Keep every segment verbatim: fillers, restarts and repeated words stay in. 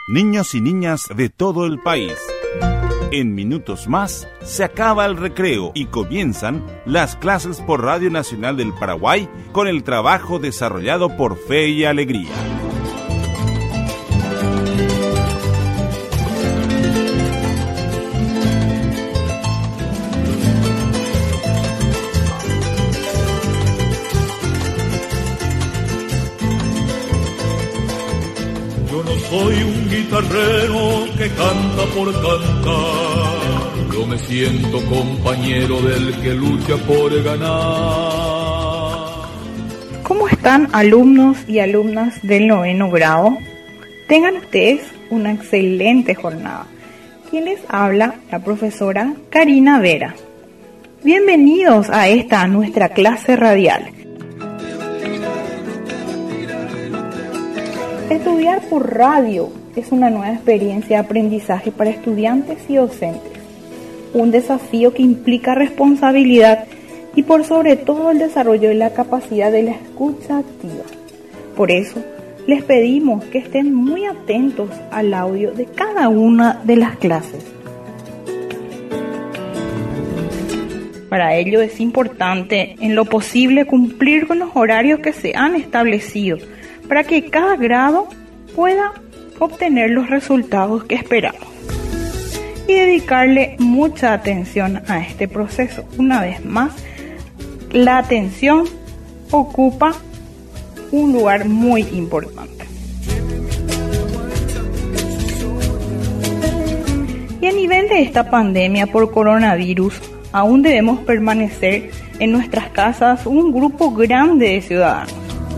niños y niñas de todo el país. En minutos más se acaba el recreo y comienzan las clases por Radio Nacional del Paraguay con el trabajo desarrollado por Fe y Alegría. Soy un guitarrero que canta por cantar. Yo me siento compañero del que lucha por ganar. ¿Cómo están, alumnos y alumnas del noveno grado? Tengan ustedes una excelente jornada. Quien les habla, la profesora Karina Vera. Bienvenidos a esta nuestra clase radial. Estudiar por radio es una nueva experiencia de aprendizaje para estudiantes y docentes. Un desafío que implica responsabilidad y por sobre todo el desarrollo de la capacidad de la escucha activa. Por eso, les pedimos que estén muy atentos al audio de cada una de las clases. Para ello es importante, en lo posible, cumplir con los horarios que se han establecido, para que cada grado pueda obtener los resultados que esperamos y dedicarle mucha atención a este proceso. Una vez más, la atención ocupa un lugar muy importante. Y a nivel de esta pandemia por coronavirus, aún debemos permanecer en nuestras casas un grupo grande de ciudadanos.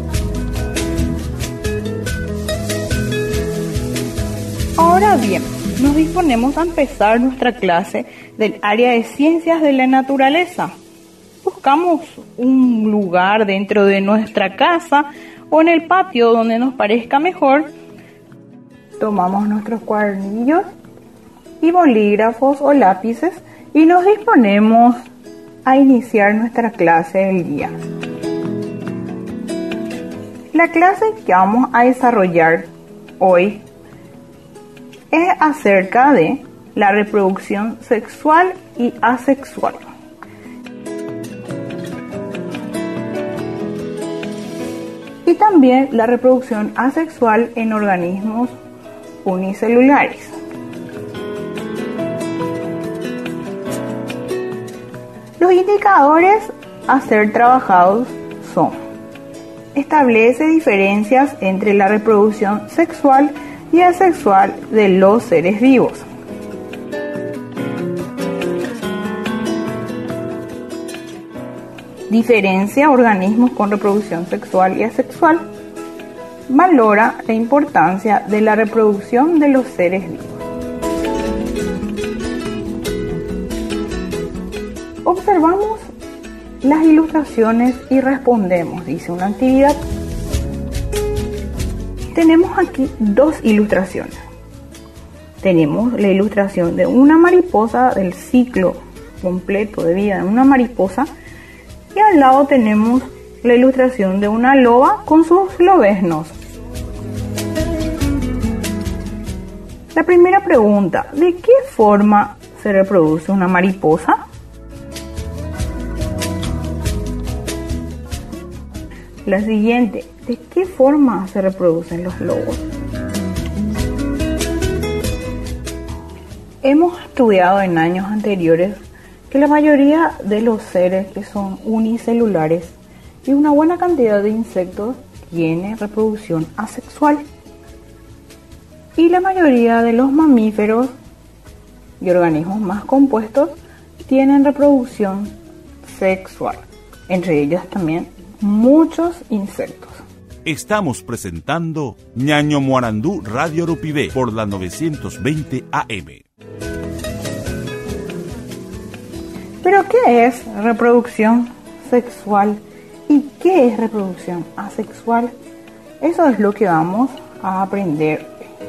Ahora bien, nos disponemos a empezar nuestra clase del área de ciencias de la naturaleza. Buscamos un lugar dentro de nuestra casa o en el patio donde nos parezca mejor. Tomamos nuestros cuadernillos y bolígrafos o lápices y nos disponemos a iniciar nuestra clase del día. La clase que vamos a desarrollar hoy es acerca de la reproducción sexual y asexual. Y también la reproducción asexual en organismos unicelulares. Los indicadores a ser trabajados son: establece diferencias entre la reproducción sexual y asexual de los seres vivos. Diferencia organismos con reproducción sexual y asexual. Valora la importancia de la reproducción de los seres vivos. Observamos las ilustraciones y respondemos, dice una actividad. Tenemos aquí dos ilustraciones. Tenemos la ilustración de una mariposa, del ciclo completo de vida de una mariposa, y al lado tenemos la ilustración de una loba con sus lobeznos. La primera pregunta: ¿de qué forma se reproduce una mariposa? La siguiente: ¿de qué forma se reproducen los lobos? Hemos estudiado en años anteriores que la mayoría de los seres que son unicelulares y una buena cantidad de insectos tiene reproducción asexual. Y la mayoría de los mamíferos y organismos más compuestos tienen reproducción sexual. Entre ellos también muchos insectos. Estamos presentando Ñaño Muarandú Radio Rupibé por la novecientos veinte A M. ¿Pero qué es reproducción sexual y qué es reproducción asexual? Eso es lo que vamos a aprender.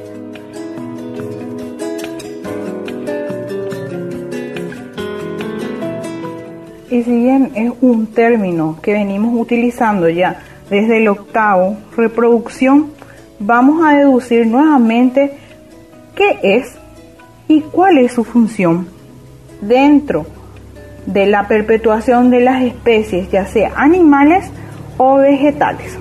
Y si bien es un término que venimos utilizando ya desde el octavo, reproducción, vamos a deducir nuevamente qué es y cuál es su función dentro de la perpetuación de las especies, ya sea animales o vegetales.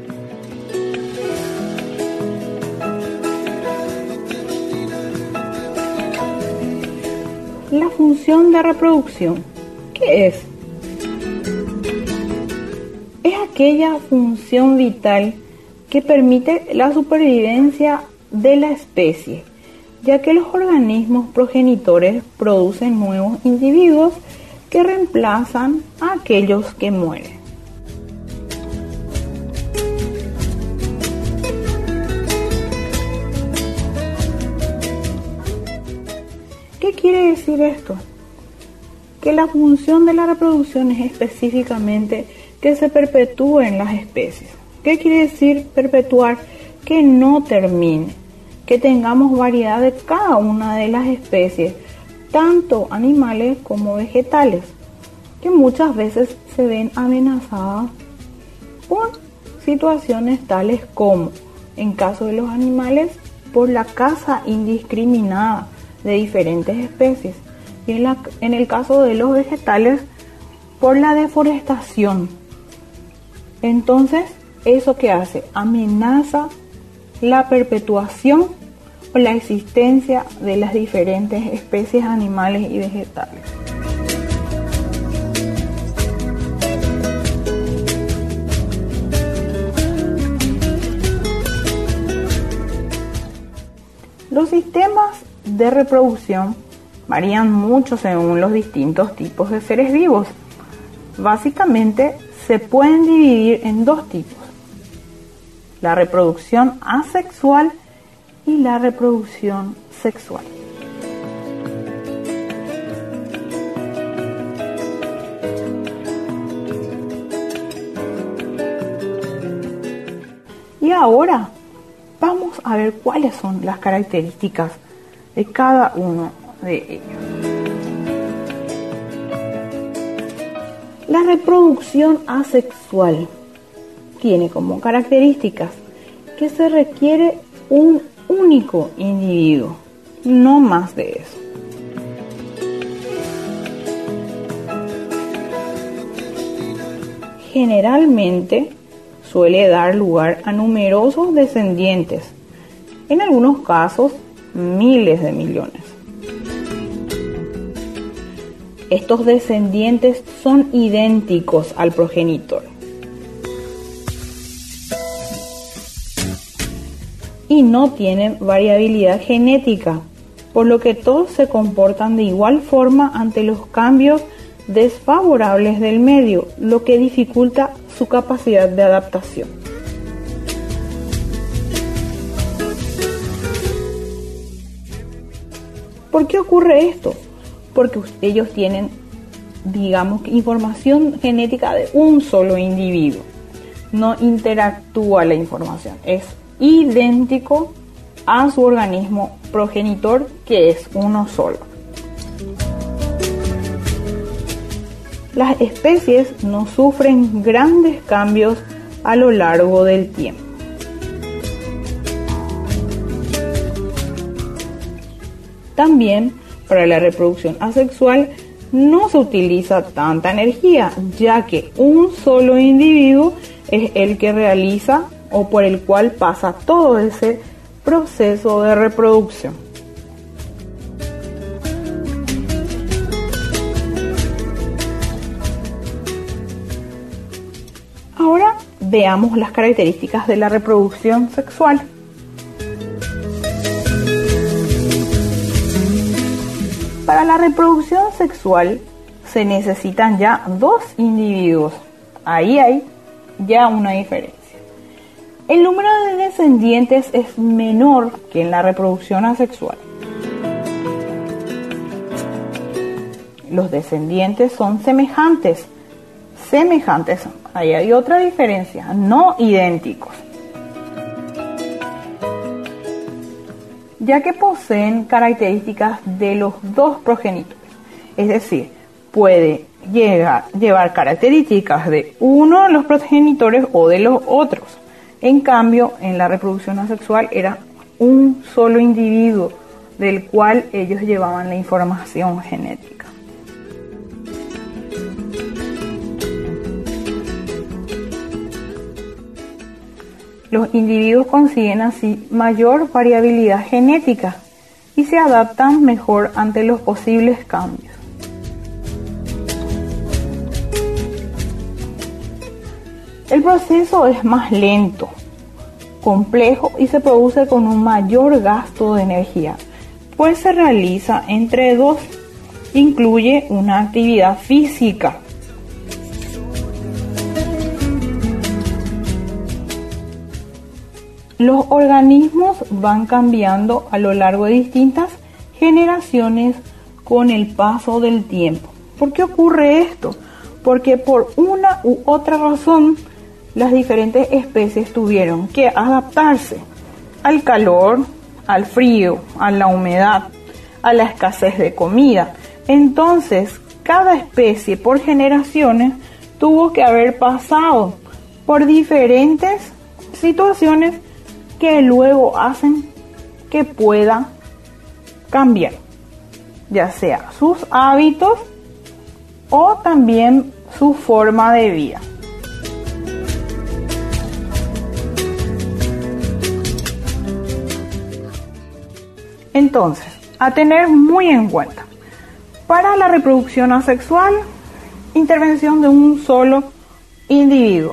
La función de reproducción, ¿qué es? Es aquella función vital que permite la supervivencia de la especie, ya que los organismos progenitores producen nuevos individuos que reemplazan a aquellos que mueren. ¿Qué quiere decir esto? Que la función de la reproducción es específicamente que se perpetúen las especies. ¿Qué quiere decir perpetuar? Que no termine, que tengamos variedad de cada una de las especies, tanto animales como vegetales, que muchas veces se ven amenazadas por situaciones tales como, en caso de los animales, por la caza indiscriminada de diferentes especies, y en, la, en el caso de los vegetales, por la deforestación. Entonces, ¿eso qué hace? Amenaza la perpetuación o la existencia de las diferentes especies animales y vegetales. Los sistemas de reproducción varían mucho según los distintos tipos de seres vivos. Básicamente se pueden dividir en dos tipos: la reproducción asexual y la reproducción sexual. Y ahora vamos a ver cuáles son las características de cada uno de ellos. La reproducción asexual tiene como características que se requiere un único individuo, no más de eso. Generalmente suele dar lugar a numerosos descendientes, en algunos casos miles de millones. Estos descendientes son idénticos al progenitor y no tienen variabilidad genética, por lo que todos se comportan de igual forma ante los cambios desfavorables del medio, lo que dificulta su capacidad de adaptación. ¿Por qué ocurre esto? Porque ellos tienen, digamos, información genética de un solo individuo. No interactúa la información, es idéntico a su organismo progenitor, que es uno solo. Las especies no sufren grandes cambios a lo largo del tiempo. También para la reproducción asexual no se utiliza tanta energía, ya que un solo individuo es el que realiza o por el cual pasa todo ese proceso de reproducción. Ahora veamos las características de la reproducción sexual. Para la reproducción sexual se necesitan ya dos individuos. Ahí hay ya una diferencia. El número de descendientes es menor que en la reproducción asexual. Los descendientes son semejantes. Semejantes, ahí hay otra diferencia, no idénticos, ya que poseen características de los dos progenitores. Es decir, puede llegar, llevar características de uno de los progenitores o de los otros. En cambio, en la reproducción asexual era un solo individuo, del cual ellos llevaban la información genética. Los individuos consiguen así mayor variabilidad genética y se adaptan mejor ante los posibles cambios. El proceso es más lento, complejo y se produce con un mayor gasto de energía, pues se realiza entre dos, incluye una actividad física. Los organismos van cambiando a lo largo de distintas generaciones con el paso del tiempo. ¿Por qué ocurre esto? Porque por una u otra razón las diferentes especies tuvieron que adaptarse al calor, al frío, a la humedad, a la escasez de comida. Entonces, cada especie por generaciones tuvo que haber pasado por diferentes situaciones que luego hacen que pueda cambiar, ya sea sus hábitos o también su forma de vida. Entonces, a tener muy en cuenta, para la reproducción asexual, intervención de un solo individuo.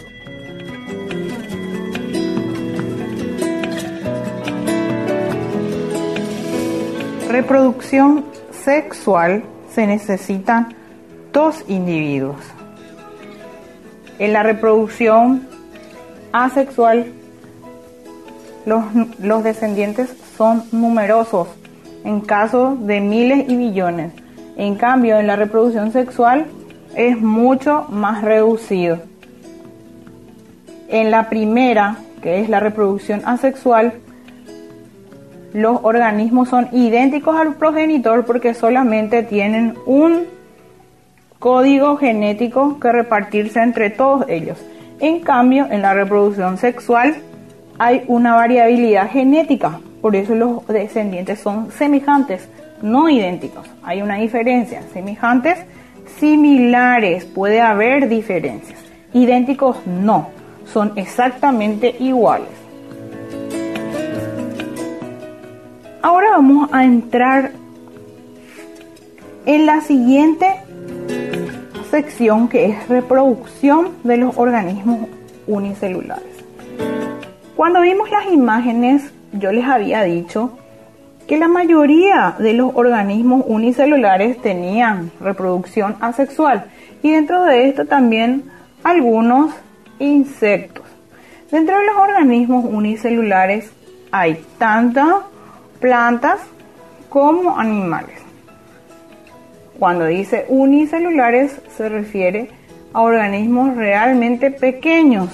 Reproducción sexual, se necesitan dos individuos. En la reproducción asexual, los, los descendientes son numerosos, en caso de miles y millones. En cambio, en la reproducción sexual es mucho más reducido. En la primera, que es la reproducción asexual, los organismos son idénticos al progenitor porque solamente tienen un código genético que repartirse entre todos ellos. En cambio, en la reproducción sexual hay una variabilidad genética, por eso los descendientes son semejantes, no idénticos. Hay una diferencia, semejantes, similares, puede haber diferencias. Idénticos no, son exactamente iguales. Ahora vamos a entrar en la siguiente sección, que es reproducción de los organismos unicelulares. Cuando vimos las imágenes, yo les había dicho que la mayoría de los organismos unicelulares tenían reproducción asexual y dentro de esto también algunos insectos. Dentro de los organismos unicelulares hay tanto plantas como animales. Cuando dice unicelulares se refiere a organismos realmente pequeños.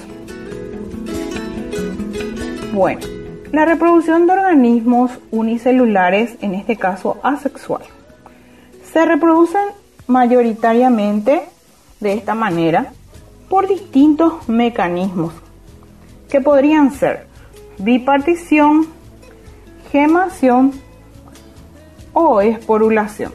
Bueno, la reproducción de organismos unicelulares, en este caso asexual, se reproducen mayoritariamente de esta manera por distintos mecanismos que podrían ser bipartición, gemación o esporulación.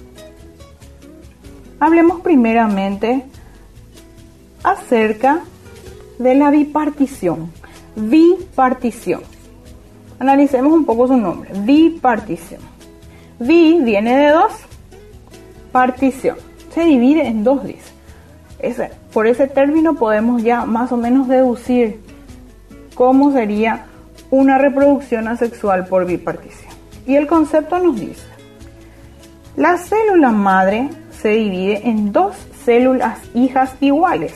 Hablemos primeramente acerca de la bipartición. Bipartición. Analicemos un poco su nombre. Bipartición. Bi viene de dos, partición. Se divide en dos dis. Ese, por ese término podemos ya más o menos deducir cómo sería una reproducción asexual por bipartición. Y el concepto nos dice: la célula madre se divide en dos células hijas iguales.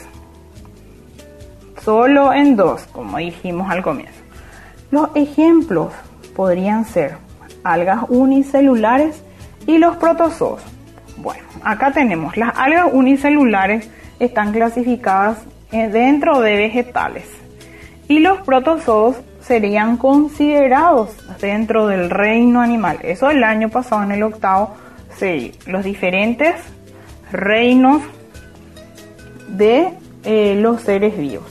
Solo en dos, como dijimos al comienzo. Los ejemplos podrían ser algas unicelulares y los protozoos. Bueno, acá tenemos las algas unicelulares, están clasificadas dentro de vegetales y los protozoos serían considerados dentro del reino animal. Eso el año pasado en el octavo se dio, los diferentes reinos de eh, los seres vivos.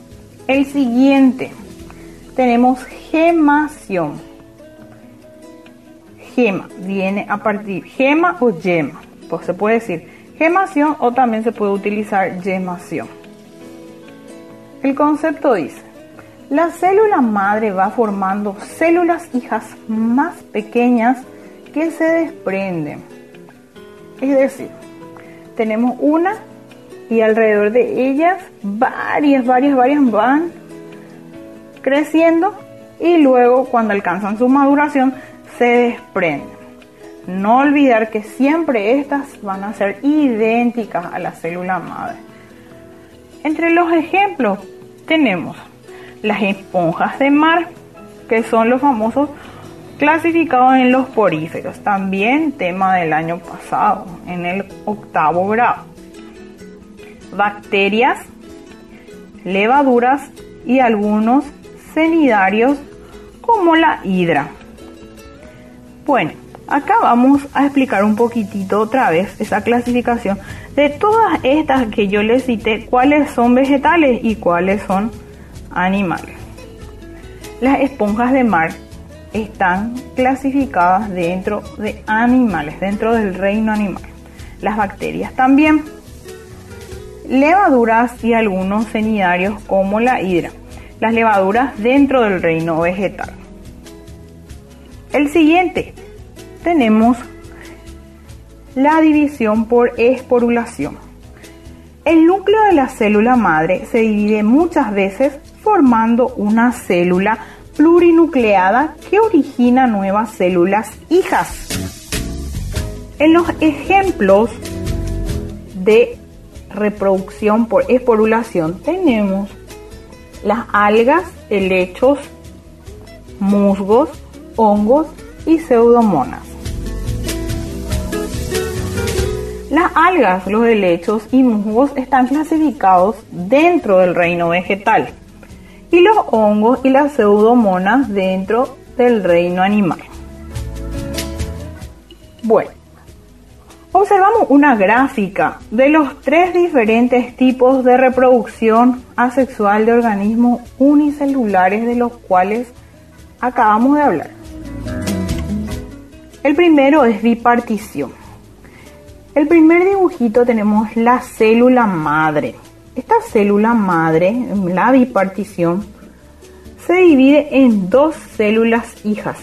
El siguiente, tenemos gemación. gema, viene a partir gema o yema, pues se puede decir gemación o también se puede utilizar yemación. El concepto dice: la célula madre va formando células hijas más pequeñas que se desprenden. Es decir, tenemos una y alrededor de ellas varias, varias, varias van creciendo y luego cuando alcanzan su maduración se desprenden. No olvidar que siempre estas van a ser idénticas a la célula madre. Entre los ejemplos tenemos las esponjas de mar, que son los famosos clasificados en los poríferos, también tema del año pasado, en el octavo grado. Bacterias, levaduras y algunos cenidarios como la hidra. Bueno, acá vamos a explicar un poquitito otra vez esa clasificación de todas estas que yo les cité, cuáles son vegetales y cuáles son animales. Las esponjas de mar están clasificadas dentro de animales, dentro del reino animal. Las bacterias también. Levaduras y algunos cenidarios como la hidra. Las levaduras dentro del reino vegetal. El siguiente, tenemos la división por esporulación. El núcleo de la célula madre se divide muchas veces formando una célula plurinucleada que origina nuevas células hijas. En los ejemplos de reproducción por esporulación tenemos las algas, helechos, musgos, hongos y pseudomonas. Las algas, los helechos y musgos están clasificados dentro del reino vegetal y los hongos y las pseudomonas dentro del reino animal. Bueno, observamos una gráfica de los tres diferentes tipos de reproducción asexual de organismos unicelulares de los cuales acabamos de hablar. El primero es bipartición. El primer dibujito tenemos la célula madre. Esta célula madre, la bipartición, se divide en dos células hijas.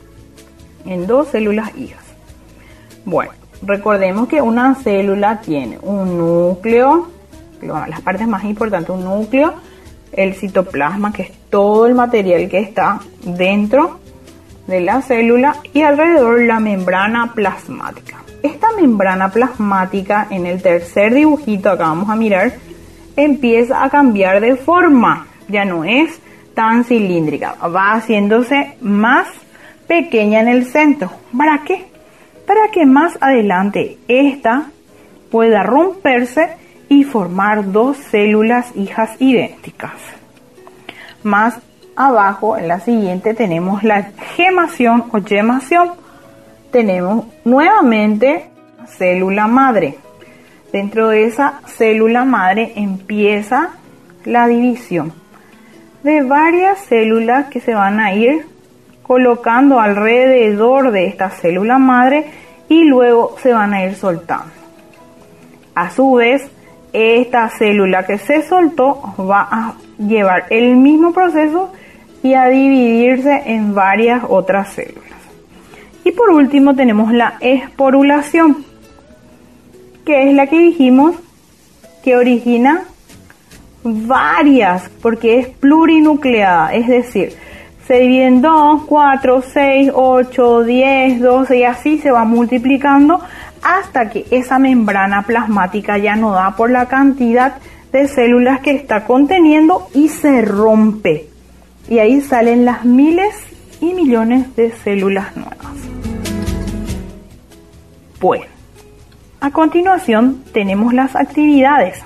En dos células hijas. Bueno, recordemos que una célula tiene un núcleo, las partes más importantes, un núcleo, el citoplasma, que es todo el material que está dentro de la célula, y alrededor la membrana plasmática. Esta membrana plasmática, en el tercer dibujito, acá vamos a mirar, empieza a cambiar de forma, ya no es tan cilíndrica, va haciéndose más pequeña en el centro. ¿Para qué? Para que más adelante esta pueda romperse y formar dos células hijas idénticas. Más abajo, en la siguiente, tenemos la gemación o yemación. Tenemos nuevamente célula madre. Dentro de esa célula madre empieza la división de varias células que se van a ir colocando alrededor de esta célula madre y luego se van a ir soltando. A su vez, esta célula que se soltó va a llevar el mismo proceso y a dividirse en varias otras células. Y por último tenemos la esporulación, que es la que dijimos que origina varias, porque es plurinucleada, es decir, se divide en dos, cuatro, seis, ocho, diez, doce y así se va multiplicando hasta que esa membrana plasmática ya no da por la cantidad de células que está conteniendo y se rompe. Y ahí salen las miles y millones de células nuevas. Bueno, a continuación tenemos las actividades.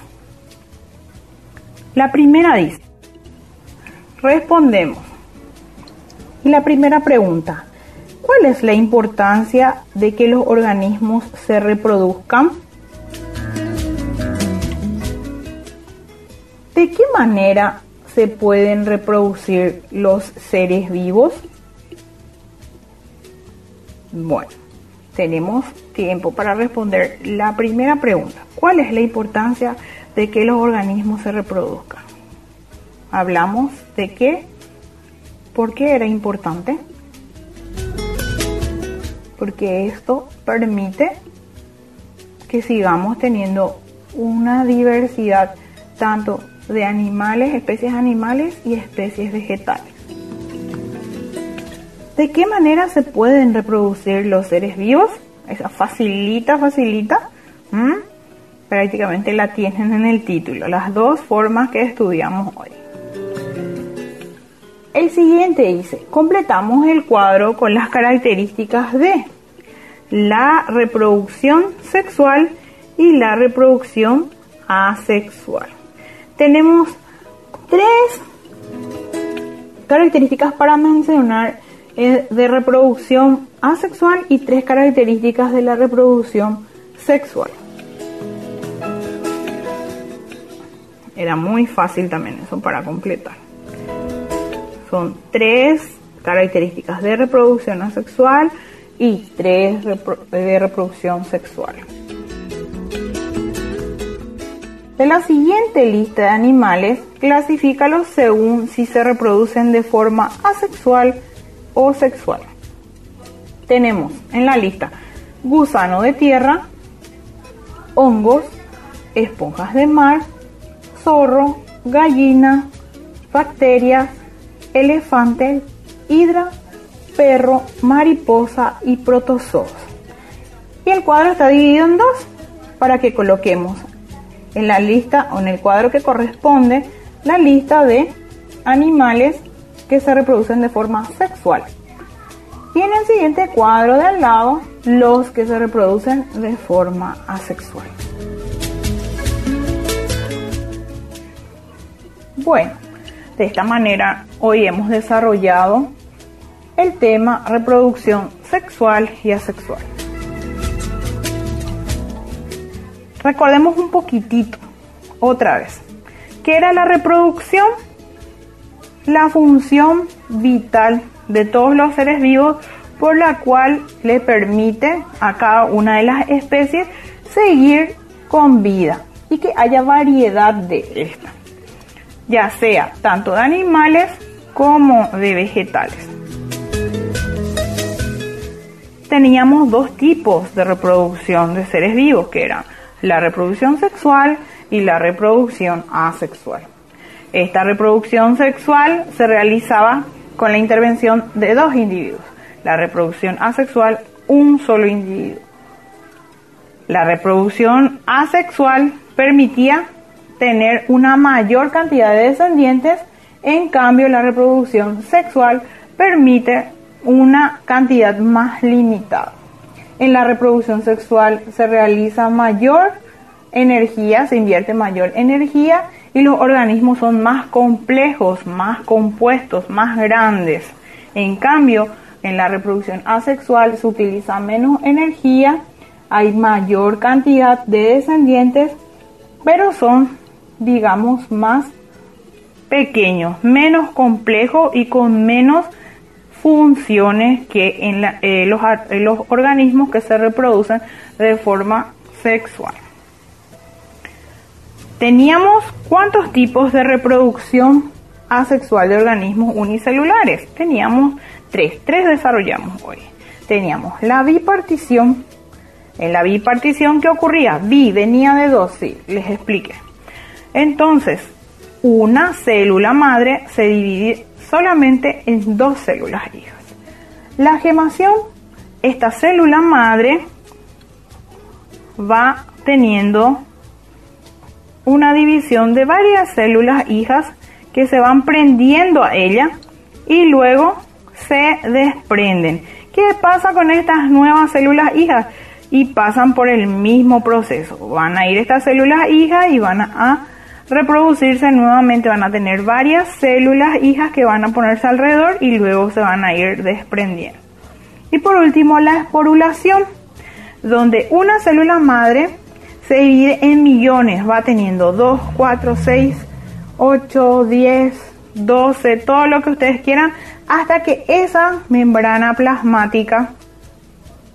La primera dice, respondemos. Y la primera pregunta, ¿cuál es la importancia de que los organismos se reproduzcan? ¿De qué manera se pueden reproducir los seres vivos? Bueno, tenemos tiempo para responder la primera pregunta. ¿Cuál es la importancia de que los organismos se reproduzcan? Hablamos de qué, ¿por qué era importante? Porque esto permite que sigamos teniendo una diversidad tanto de animales, especies animales y especies vegetales. ¿De qué manera se pueden reproducir los seres vivos? Esa facilita, facilita. ¿Mm? Prácticamente la tienen en el título, las dos formas que estudiamos hoy. El siguiente dice, completamos el cuadro con las características de la reproducción sexual y la reproducción asexual. Tenemos tres características para mencionar de reproducción asexual y tres características de la reproducción sexual. Era muy fácil también eso para completar. Son tres características de reproducción asexual y tres repro- de reproducción sexual. De la siguiente lista de animales, clasifícalos según si se reproducen de forma asexual o sexual. Tenemos en la lista gusano de tierra, hongos, esponjas de mar, zorro, gallina, bacterias, elefante, hidra, perro, mariposa y protozoos. Y el cuadro está dividido en dos para que coloquemos en la lista o en el cuadro que corresponde la lista de animales que se reproducen de forma sexual. Y en el siguiente cuadro de al lado, los que se reproducen de forma asexual. Bueno, de esta manera hoy hemos desarrollado el tema reproducción sexual y asexual. Recordemos un poquitito, otra vez, ¿qué era la reproducción? La función vital de todos los seres vivos por la cual le permite a cada una de las especies seguir con vida y que haya variedad de esta, ya sea tanto de animales como de vegetales. Teníamos dos tipos de reproducción de seres vivos, que eran la reproducción sexual y la reproducción asexual. Esta reproducción sexual se realizaba con la intervención de dos individuos. La reproducción asexual, un solo individuo. La reproducción asexual permitía tener una mayor cantidad de descendientes, en cambio la reproducción sexual permite una cantidad más limitada. En la reproducción sexual se realiza mayor energía, se invierte mayor energía y los organismos son más complejos, más compuestos, más grandes. En cambio, en la reproducción asexual se utiliza menos energía, hay mayor cantidad de descendientes, pero son, digamos, más pequeños, menos complejos y con menos funciones que en la, eh, los, eh, los organismos que se reproducen de forma sexual. Teníamos ¿cuántos tipos de reproducción asexual de organismos unicelulares? Teníamos tres, tres desarrollamos hoy. Teníamos la bipartición. En la bipartición, ¿qué ocurría? Bi venía de dos, sí, les expliqué. Entonces, una célula madre se divide solamente en dos células hijas. La gemación, esta célula madre va teniendo una división de varias células hijas que se van prendiendo a ella y luego se desprenden. ¿Qué pasa con estas nuevas células hijas? Y pasan por el mismo proceso. Van a ir estas células hijas y van a reproducirse nuevamente, van a tener varias células hijas que van a ponerse alrededor y luego se van a ir desprendiendo. Y por último, la esporulación, donde una célula madre se divide en millones, va teniendo dos, cuatro, seis, ocho, diez, doce, todo lo que ustedes quieran, hasta que esa membrana plasmática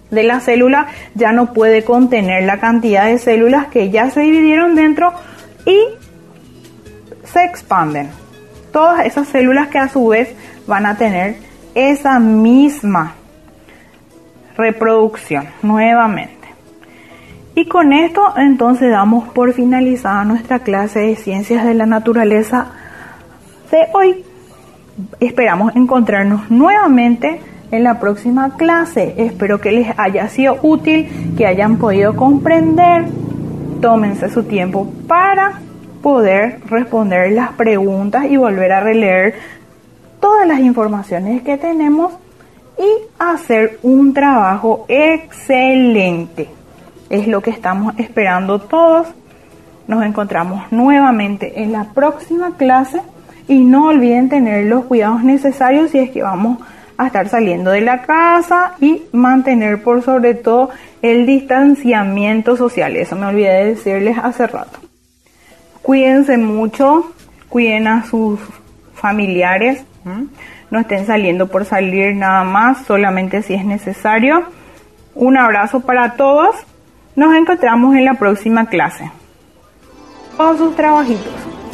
de la célula ya no puede contener la cantidad de células que ya se dividieron dentro y se expanden. Todas esas células que a su vez van a tener esa misma reproducción nuevamente. Y con esto entonces damos por finalizada nuestra clase de ciencias de la naturaleza de hoy. Esperamos encontrarnos nuevamente en la próxima clase. Espero que les haya sido útil, que hayan podido comprender. Tómense su tiempo para poder responder las preguntas y volver a releer todas las informaciones que tenemos y hacer un trabajo excelente. Es lo que estamos esperando todos. Nos encontramos nuevamente en la próxima clase y no olviden tener los cuidados necesarios si es que vamos a estar saliendo de la casa y mantener por sobre todo el distanciamiento social. Eso me olvidé de decirles hace rato. Cuídense mucho, cuiden a sus familiares, ¿Mm? no estén saliendo por salir nada más, solamente si es necesario. Un abrazo para todos, nos encontramos en la próxima clase. Todos sus trabajitos.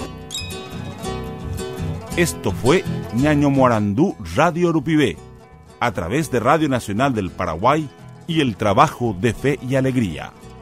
Esto fue Ñaño Morandú Radio Urupibé, a través de Radio Nacional del Paraguay y el trabajo de fe y alegría.